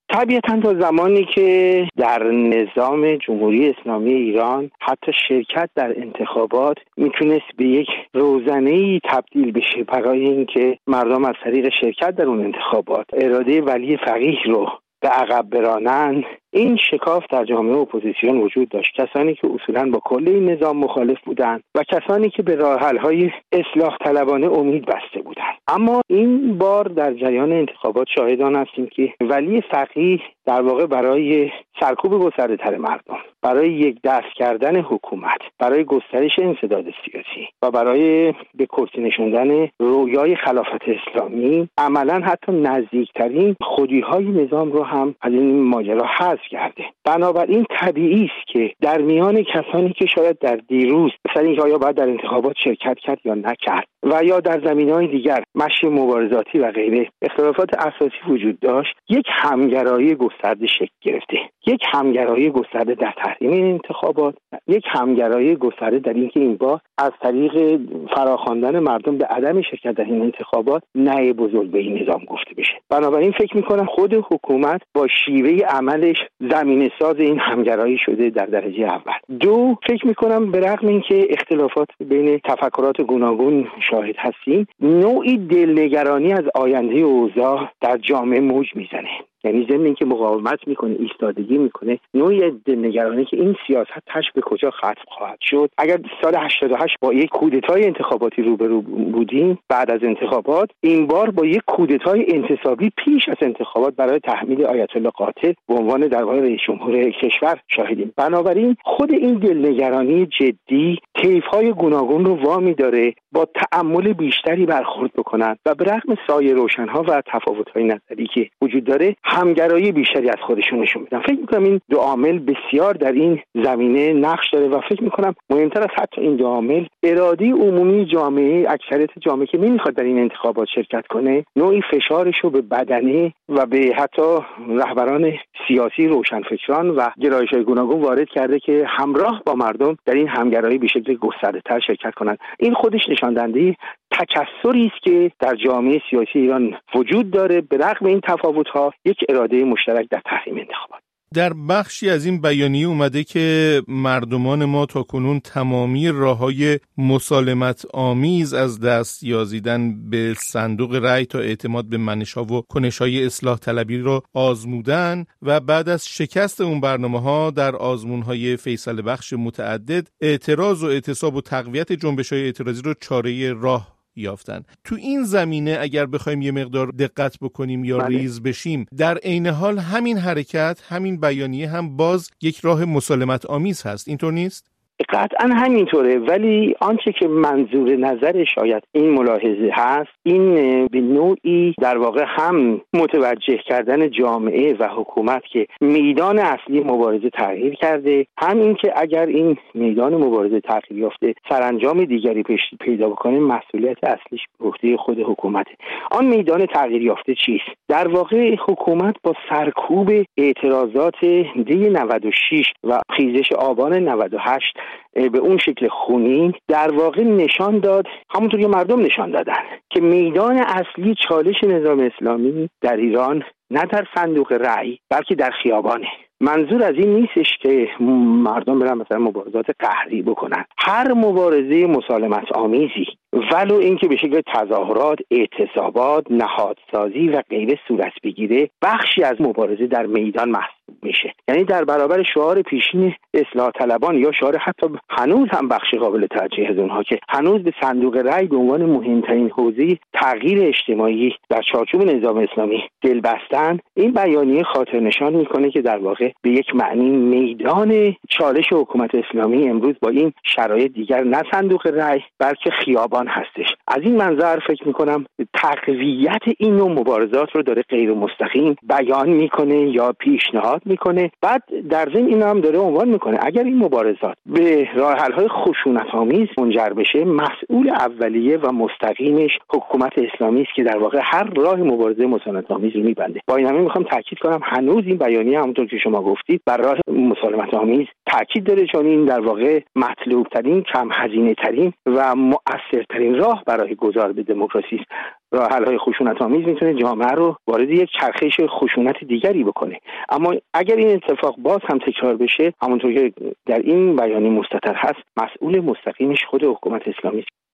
طبیعتاً تا زمانی که در نظام جمهوری اسلامی ایران حتی شرکت در انتخابات میتونست به یک روزنه‌ای تبدیل بشه برای اینکه مردم از طریق شرکت در اون انتخابات اراده ولی فقیه رو به عقب برانند، این شکاف در جامعه اپوزیسیون وجود داشت. کسانی که اصولاً با کل این نظام مخالف بودند و کسانی که به راه حل‌های اصلاح طلبانه امید بسته بودند. اما این بار در جریان انتخابات شاهدان هستیم که ولی فقیه در واقع برای سرکوب گسترده‌تر مردم، برای یک دست کردن حکومت، برای گسترش انسداد سیاسی و برای به کرسی نشوندن رویای خلافت اسلامی عملاً حتی نزدیکترین خودی‌های نظام رو هم از این ماجرا حذف کرده. بنابراین طبیعی است که در میان کسانی که شاید در دیروز مثلا اینکه آیا باید در انتخابات شرکت کرد یا نکرد و یا در زمینه‌های دیگر مشی مبارزاتی و غیره اختلافات اساسی وجود داشت، یک همگرایی گسترده شکل گرفته. یک همگرایی گسترده در تحریم این انتخابات، یک همگرایی گسترده در اینکه این بار از طریق فراخواندن مردم به عدم شرکت در این انتخابات نه بزرگ به این نظام گفته بشه. بنابراین فکر می‌کنم خود حکومت با شیوه عملش زمینه ساز این همگرایی شده در درجه اول. دو، فکر می‌کنم به رغم اینکه اختلافات بین تفکرات گوناگون شاهد هستیم، نوعی دلنگرانی از آینده اوضاع در جامعه موج میزنه. یعنی ضمن اینکه مقاومت میکنه، ایستادگی میکنه، نوعی دلنگرانی که این سیاست تاش به کجا ختم خواهد شد. اگر سال 88 با یک کودتای انتخاباتی روبرو بودیم، بعد از انتخابات این بار با یک کودتای انتصابی پیش از انتخابات برای تحمیل آیت الله قاطع به عنوان در واقع رئیس جمهور کشور شاهدیم. بنابراین خود این دلنگرانی جدی طیف‌های گوناگون رو وامی داره با تأمل بیشتری برخورد بکنن و به رغم سایه روشن‌ها و تفاوت‌های نظری که وجود داره همگرایی بیشتری از خودشون نشون بدن. فکر می‌کنم این دو عامل بسیار در این زمینه نقش داره و فکر می‌کنم مهمتر از حتی این دو عامل اراده عمومی جامعه، اکثریت جامعه که نمی‌خواد در این انتخابات شرکت کنه، نوعی فشارش رو به بدنه و به حتی رهبران سیاسی، روشنفکران و گرایش‌های گوناگون وارد کرده که همراه با مردم در این همگرایی به شکل گسترده‌تر شرکت کنند. این خودش نشان دهنده تکثری است که در جامعه سیاسی ایران وجود داره به رغم این تفاوت‌ها یک اراده مشترک در تحریم انتخابات. در بخشی از این بیانیه اومده که مردمان ما تاکنون تمامی راه‌های مسالمت آمیز از دست یازیدن به صندوق رأی تا اعتماد به منش‌ها و کنش‌های اصلاح طلبی را آزمودن و بعد از شکست اون برنامه‌ها در آزمون‌های فیصله بخش متعدد اعتراض و اعتصاب و تقویت جنبش‌های اعتراضی رو چاره راه یافتن. تو این زمینه اگر بخوایم یه مقدار دقت بکنیم یا ریز بشیم، در عین حال همین حرکت، همین بیانیه هم باز یک راه مسالمت آمیز هست، اینطور نیست؟ قطعا همینطوره، ولی آنچه که منظور نظر شاید این ملاحظه هست این به نوعی در واقع هم متوجه کردن جامعه و حکومت که میدان اصلی مبارزه تغییر کرده، هم این که اگر این میدان مبارزه تغییر یافته سرانجام دیگری پیدا بکنه مسئولیت اصلیش به عهده خود حکومته. آن میدان تغییر یافته چیست؟ در واقع حکومت با سرکوب اعتراضات دی 96 و خیزش آبان 98 به اون شکل خونین در واقع نشان داد، همونطور که مردم نشان دادن، که میدان اصلی چالش نظام اسلامی در ایران نه در صندوق رأی بلکه در خیابانه. منظور از این نیستش که مردم برن مثلا مبارزات قهری بکنن. هر مبارزه مسالمت آمیزی ولو اینکه به شکل تظاهرات، اعتصابات، نهادسازی و غیره صورت بگیره بخشی از مبارزه در میدان محسوب میشه. یعنی در برابر شعار پیشین اصلاح طلبان یا شعار حتی هنوز هم بخش قابل توجه از اونها که هنوز به صندوق رأی به عنوان مهمترین حوزه تغییر اجتماعی در چارچوب نظام اسلامی دل بستن، این بیانیه خاطر نشان میکنه که در واقع به یک معنی میدان چالش حکومت اسلامی امروز با این شرایط دیگر نه صندوق رأی بلکه خیابان هستش. از این منظر فکر میکنم تقویت این نوع مبارزات رو داره غیر مستقیم بیان میکنه یا پیشنهاد میکنه. بعد در ضمن این هم داره عنوان میکنه اگر این مبارزات به راه حل‌های خشونت‌آمیز منجر بشه، مسئول اولیه و مستقیمش حکومت اسلامی است که در واقع هر راه مبارزه مسالمت‌آمیز رو میبنده. با این همه میخوام تاکید کنم هنوز این بیانیه همونطور که شما گفتید بر راه مسالمت‌آمیز تاکید داره، چون این در واقع مطلوب ترین، کم هزینه ترین و مؤثرترین راه برای گذار به دموکراسی است. راه حل‌های خشونت‌آمیز میتونه جامعه رو وارد یک چرخش خشونت دیگری بکنه. اما اگر این اتفاق باز هم تکرار بشه، همونطور که در این بیانیه مستتر هست، مسئول مستقیمش خود حکومت اسلامی است.